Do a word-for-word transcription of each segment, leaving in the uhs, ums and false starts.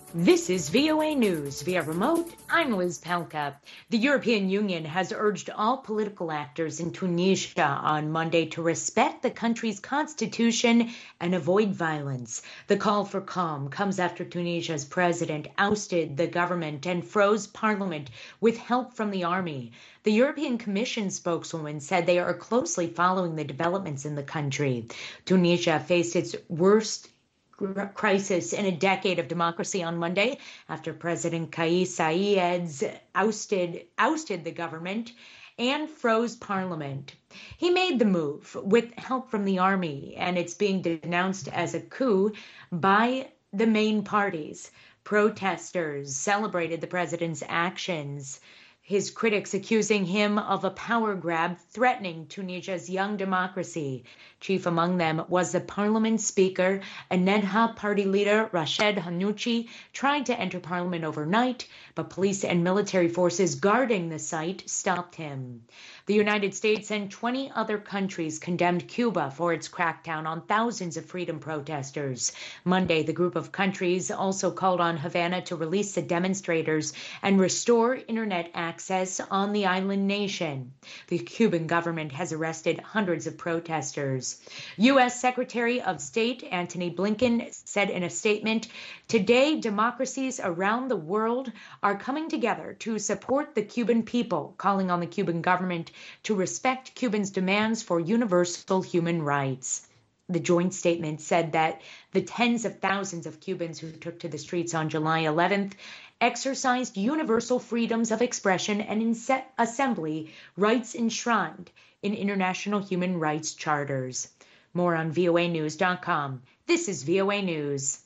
This is V O A News via remote. I'm Liz Palka. The European Union has urged all political actors in Tunisia on Monday to respect the country's constitution and avoid violence. The call for calm comes after Tunisia's president ousted the government and froze parliament with help from the army. The European Commission spokeswoman said they are closely following the developments in the country. Tunisia faced its worst crisis in a decade of democracy on Monday after President Kais Saied's ousted ousted the government and froze parliament. He made the move with help from the army, and it's being denounced as a coup by the main parties. Protesters celebrated the president's actions, his critics accusing him of a power grab threatening Tunisia's young democracy. Chief among them was the parliament speaker, Ennahda party leader Rached Ghannouchi, tried to enter parliament overnight, but police and military forces guarding the site stopped him. The United States and twenty other countries condemned Cuba for its crackdown on thousands of freedom protesters. Monday, the group of countries also called on Havana to release the demonstrators and restore internet access on the island nation. The Cuban government has arrested hundreds of protesters. U S Secretary of State Antony Blinken said in a statement, "Today, democracies around the world are coming together to support the Cuban people, calling on the Cuban government to respect Cubans' demands for universal human rights." The joint statement said that the tens of thousands of Cubans who took to the streets on July eleventh exercised universal freedoms of expression and assembly, rights enshrined in international human rights charters. More on V O A news dot com. This is V O A News.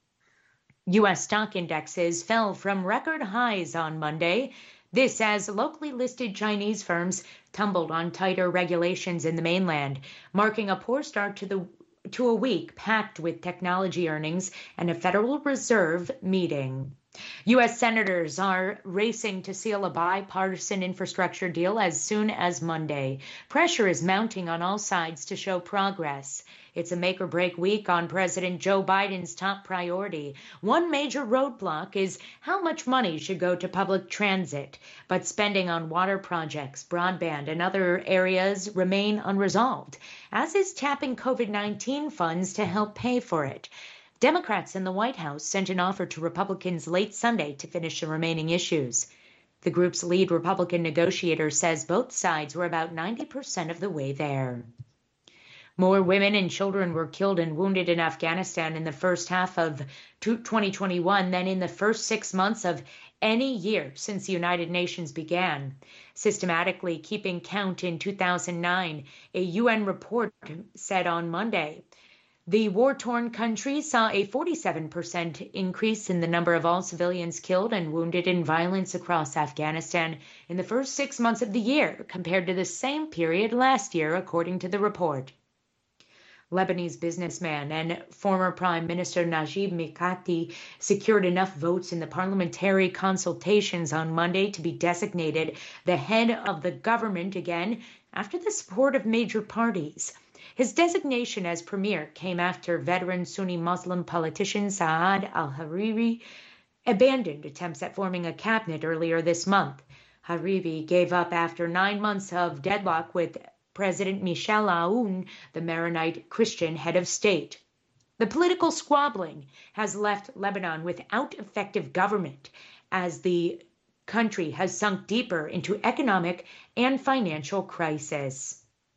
U S stock indexes fell from record highs on Monday. This as locally listed Chinese firms tumbled on tighter regulations in the mainland, marking a poor start to the to a week packed with technology earnings and a Federal Reserve meeting. U S senators are racing to seal a bipartisan infrastructure deal as soon as Monday. Pressure is mounting on all sides to show progress. It's a make-or-break week on President Joe Biden's top priority. One major roadblock is how much money should go to public transit, but spending on water projects, broadband, and other areas remain unresolved, as is tapping COVID nineteen funds to help pay for it. Democrats in the White House sent an offer to Republicans late Sunday to finish the remaining issues. The group's lead Republican negotiator says both sides were about ninety percent of the way there. More women and children were killed and wounded in Afghanistan in the first half of twenty twenty-one than in the first six months of any year since the United Nations began. Systematically keeping count in two thousand nine, a U N report said on Monday. The war-torn country saw a forty-seven percent increase in the number of all civilians killed and wounded in violence across Afghanistan in the first six months of the year compared to the same period last year, according to the report. Lebanese businessman and former Prime Minister Najib Mikati secured enough votes in the parliamentary consultations on Monday to be designated the head of the government again after the support of major parties. His designation as premier came after veteran Sunni Muslim politician Saad al-Hariri abandoned attempts at forming a cabinet earlier this month. Hariri gave up after nine months of deadlock with President Michel Aoun, the Maronite Christian head of state. The political squabbling has left Lebanon without effective government as the country has sunk deeper into economic and financial crisis.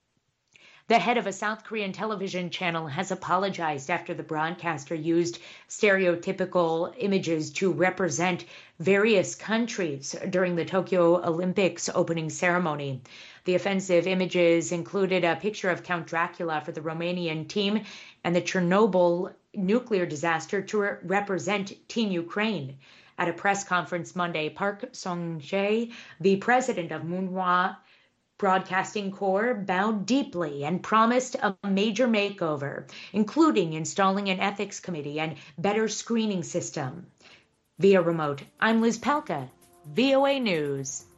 The head of a South Korean television channel has apologized after the broadcaster used stereotypical images to represent various countries during the Tokyo Olympics opening ceremony. The offensive images included a picture of Count Dracula for the Romanian team and the Chernobyl nuclear disaster to re- represent Team Ukraine. At a press conference Monday, Park Song-jae, the president of Munhwa Broadcasting Corp, bowed deeply and promised a major makeover, including installing an ethics committee and better screening system. Via remote, I'm Liz Palka, V O A News.